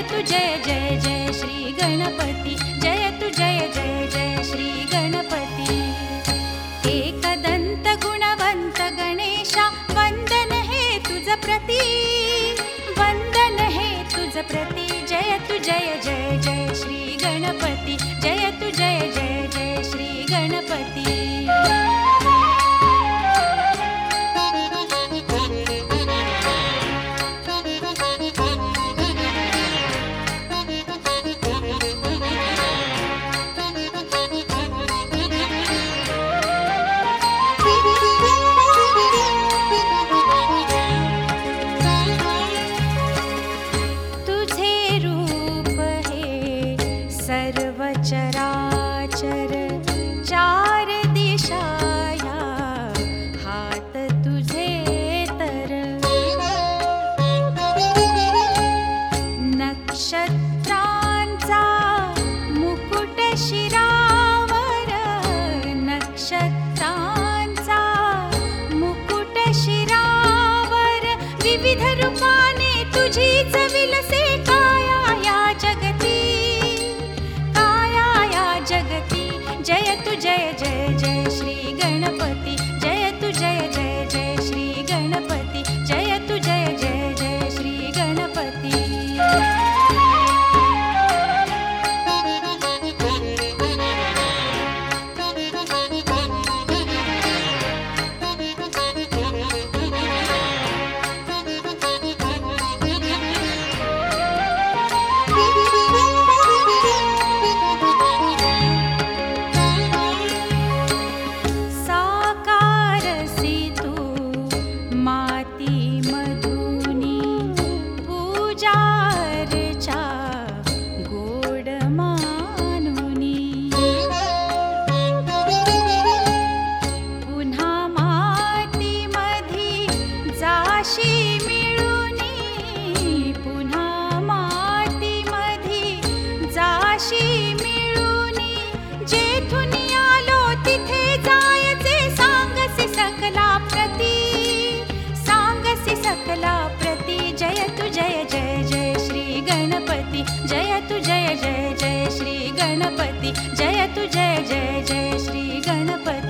तु जय जय जय श्री गणपती, जय तु जय जय जय श्री गणपती। एकदंत गुणवंत गणेशा, वंदन हे तुझ प्रती, वंदन हे तुझ प्रती। जय तु जय जय जय श्री गणपती, जय तु जय जय जय श्री गणपती। चराचर चार दिशाया हात तुझे तर, नक्षत्रांचा मुकुट शिरावर, नक्षत्रांचा मुकुट शिरावर। विविध रूपाने तुझीच विलसे काया या जगती, जय तु जय जय जय श्री गणपती, जय तु जय जय जय श्री गणपती, जय तु जय जय जय श्री गणपती। जय तु जय जय जय श्री गणपती, जय तु जय जय जय श्री गणपती, जय तु जय जय जय श्री गणपती।